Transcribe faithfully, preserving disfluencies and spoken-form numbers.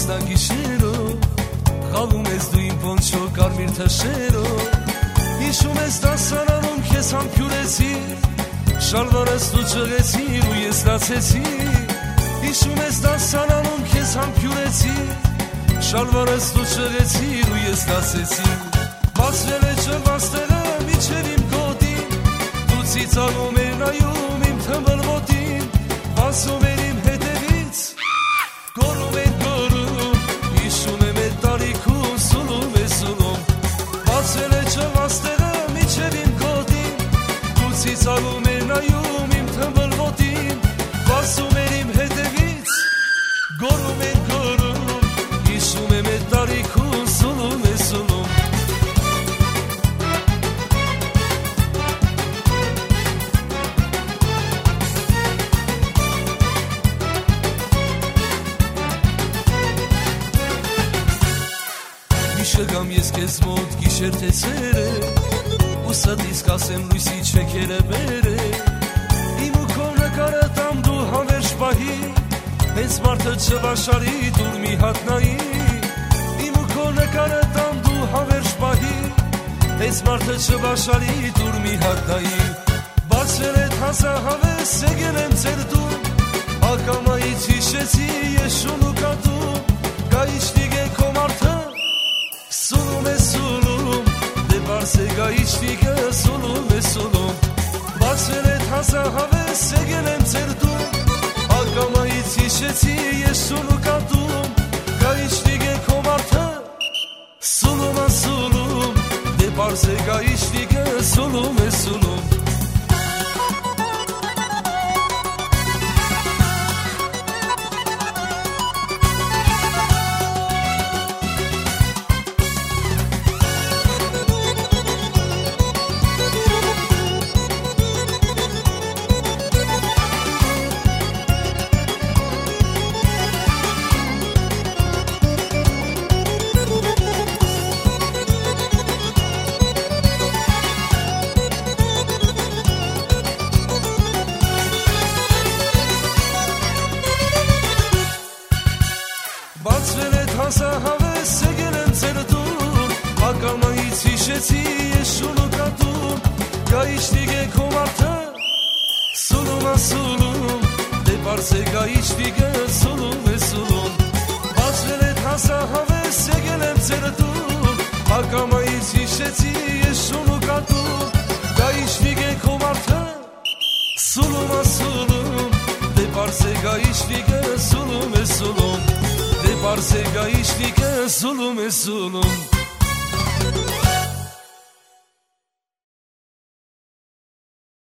գիշերով խաղում ես դու իմ պոնչո կարմիր թշերով հիշում ես դասարանում քեզ համբյուրեցի շալվարս դու ճղեցիր ու ես լացեցի հիշում ես դասարանում քեզ համբյուրեցի շալվարս դու ճղեցիր ու ես լացեցի բացվել է ջրվաստերը միջև իմ գոտին դու ծիծաղում էր նայում իմ թմբլ ոտին վազում էր իմ հետևից գոռում էր գոռում հիշում եմ այդ տարիքում սուլում է սուլում բացվել է ջրվաստերը միջև իմ գոտին դու ծիծաղում էր նայում իմ թմբլ ոտին վազում էր իմ հետևից գոռում էր գոռում հիշում եմ այդ տարիքում սուլում է սուլում Գամ ես քեզ մոտ գիշեր թե ցերը ուսատից կասեմ լույսի չեքերը բերը իմ ու քո նկարը տամ դու հավերժ պահի հենց մարդը չվաշարի դուր մի հատ նայի իմ ու քո նկարը տամ դու հավերժ պահի հենց մարդը չվաշարի դուր մի հատ նայի բացվել է հասահավես եկել եմ ձեր դու ակամայից հիշեցի ես շուն ու կատու կա իջնիկ է քո մարդը Սուլում է սուլում, դե բարս է գայիչնիկը սուլում է սուլում Բացվել է հասահավես եկել եմ ձեր դու Ակամայից հիշեցի ես շուն ու կատում Գայիչնիկ է քո մարդը Սուլում է սուլում, դե բարս է գայիչնիկը սուլում է սուլում Բացվել է հասահավես եկել եմ ձեր դուր Ակամայից հիշեցի ես շուն ու կատում Գայիչնիկ է քո մարդը Սուլում է սուլում Դե բարս է գայիչնիկը սուլում է սուլում Բացվել է հասահավես եկել եմ ձեր դուր Ակամայից հիշեցի ես շուն ու կատում Գայիչնիկ է քո մարդը Սուլում է սուլում Դե բարս է գայիչնիկը սուլում է սուլում Բարս է գայիչնիկը սուլում է սուլում